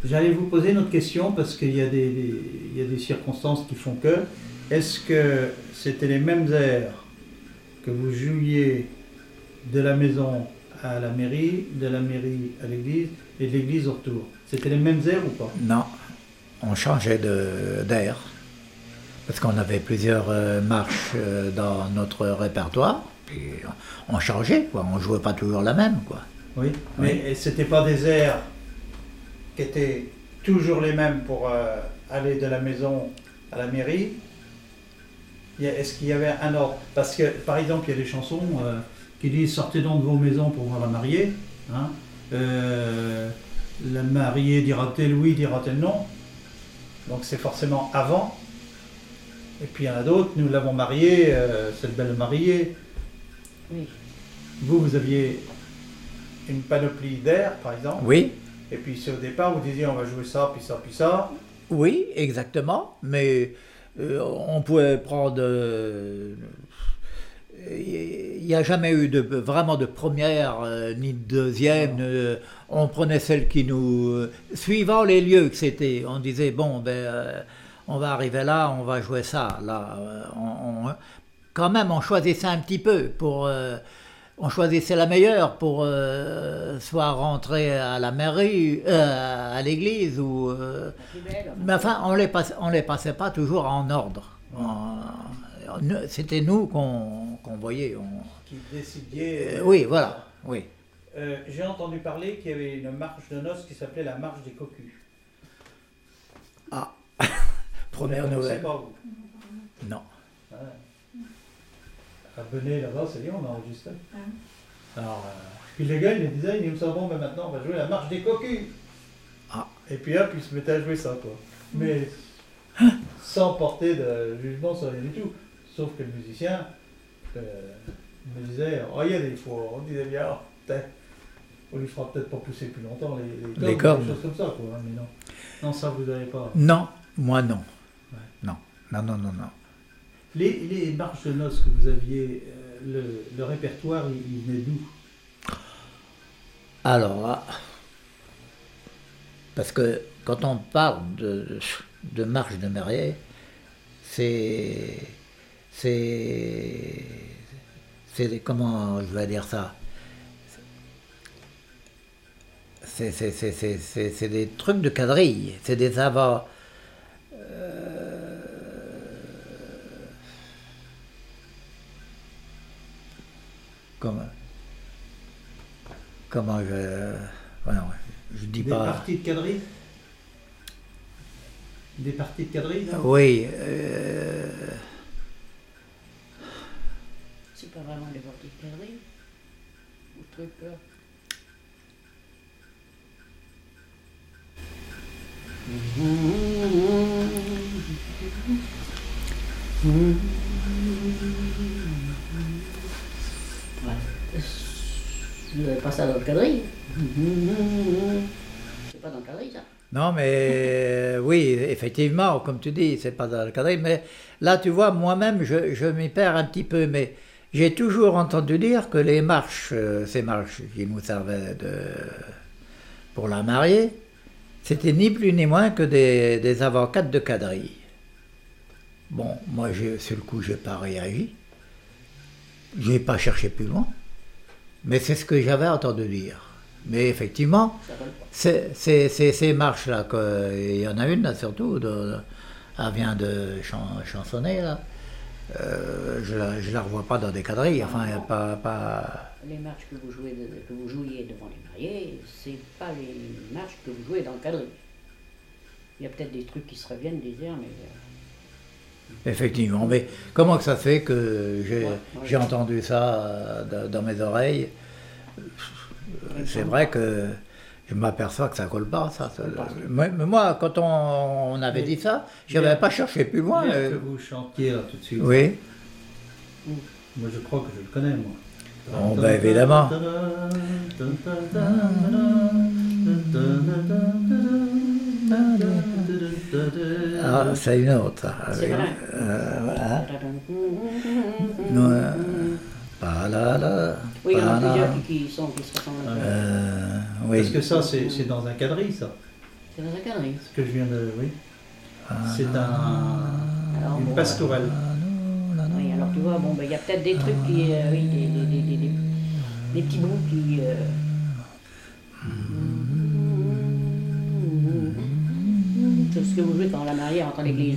J'allais vous poser une autre question parce qu'il y a il y a des circonstances qui font que. Est-ce que c'était les mêmes airs que vous jouiez de la maison à la mairie, de la mairie à l'église et de l'église au retour? C'était les mêmes airs ou pas? Non, on changeait d'air. Parce qu'on avait plusieurs marches dans notre répertoire. Puis on changeait, quoi. On jouait pas toujours la même, quoi. Oui, Oui. mais c'était pas des airs qui étaient toujours les mêmes pour aller de la maison à la mairie. Est-ce qu'il y avait un ordre? Parce que, par exemple, il y a des chansons qui disent sortez donc de vos maisons pour voir la mariée. Hein. La mariée dira-t-elle oui, dira-t-elle non. Donc c'est forcément avant. Et puis il y en a d'autres, nous l'avons mariée, cette belle mariée. Oui. Vous aviez une panoplie d'air, par exemple. Oui, Et puis c'est au départ, vous disiez on va jouer ça, puis ça, puis ça. oui, exactement. Mais on pouvait prendre... il n'y a jamais eu vraiment de première ni de deuxième. On prenait celle qui nous... suivant les lieux que c'était, on disait, bon, on va arriver là, on va jouer ça. Là, quand même, on choisissait un petit peu. On choisissait la meilleure pour soit rentrer à la mairie, à l'église, ou... mais enfin, on les passait pas toujours en ordre. C'était nous qu'on voyait. Qui décidiez. Oui, voilà. Oui. J'ai entendu parler qu'il y avait une marche de noces qui s'appelait la marche des cocus. Ah, première Vous ne nouvelle. pas, vous. Non. Ouais. À Benet, là-bas, c'est bien, on a enregistré. Alors, puis les gars, ils me disaient, ils me disaient, bon, ben maintenant, on va jouer la marche des cocus. Ah. Et puis hop, ils se mettaient à jouer ça, quoi. Mais sans porter de jugement sur rien du tout. Sauf que le musicien me disait, oh, il y a des fois, on disait bien, oh, peut-être, on lui fera peut-être pas pousser plus longtemps les cordes, des choses comme ça, quoi. Mais non. Non, ça, vous n'avez pas. Non, moi non. Ouais. Non, non, non, non, non. Les marches de noces que vous aviez, le répertoire, il venait d'où? Alors là, parce que quand on parle de marche de mariée, c'est comment je vais dire ça? C'est des trucs de quadrille, c'est des avants. Comment voilà, je dis Des pas. parties de quadrille? Des parties de quadrille, non? Oui. C'est pas vraiment les parties de quadrille. Ou truc là. Ouais. Vous n'avez pas ça dans le quadrille? C'est pas dans le quadrille, ça? Non, mais oui, effectivement, comme tu dis, c'est pas dans le cadre, mais là, tu vois, moi-même, je m'y perds un petit peu, mais j'ai toujours entendu dire que les marches, ces marches qui nous servaient pour la mariée, c'était ni plus ni moins que des avocats de quadrille. Bon, moi, sur le coup, j'ai pas réagi. J'ai pas cherché plus loin, mais c'est ce que j'avais entendu dire. Mais effectivement, ces marches-là, il y en a une là surtout, elle vient de chansonner là. Je la revois pas dans des quadrilles. Enfin, il y a pas. Les marches que vous jouiez devant les mariés, c'est pas les marches que vous jouez dans le quadrille. Il y a peut-être des trucs qui se reviennent, des airs, mais. Effectivement, mais comment que ça fait que j'ai entendu ça dans mes oreilles? C'est vrai que je m'aperçois que ça colle pas, ça. Mais moi, quand on avait dit ça, je n'avais pas cherché plus loin. Bien que vous chantiez là tout de suite. Oui. Moi, je crois que je le connais, moi. Bon, ben évidemment. Ah, c'est une autre. C'est vrai. Voilà. Nous, pas là, là. Oui, il y en a pas là. plusieurs qui se ressemblent. Oui. Parce que ça, c'est dans un quadrille, ça. C'est dans un quadrille. Ce que je viens de... Oui. C'est Alors, une bon, pastorelle. oui, alors tu vois, bon, il y a peut-être des trucs qui. Oui, des petits bouts qui. C'est ce que vous jouez quand la mariée rentre à l'église.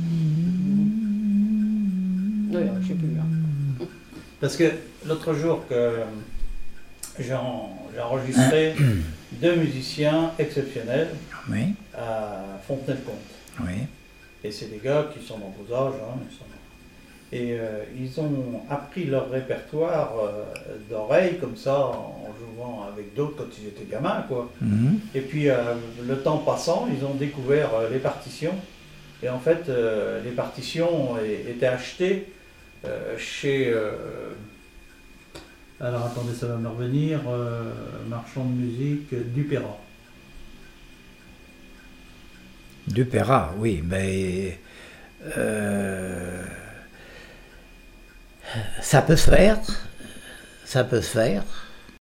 Oui, je sais plus. Hein. Parce que l'autre jour que j'ai enregistré 2 musiciens exceptionnels Oui, à Fontenay-le-Comte. oui. Et c'est des gars qui sont dans vos âges. Hein, ils ont appris leur répertoire d'oreille comme ça en jouant avec d'autres quand ils étaient gamins, quoi. Mhm. Et puis le temps passant, ils ont découvert les partitions. Et en fait, les partitions étaient achetées chez... alors attendez, ça va me revenir. Marchand de musique Dupéra. Dupéra, oui, mais ça peut se faire,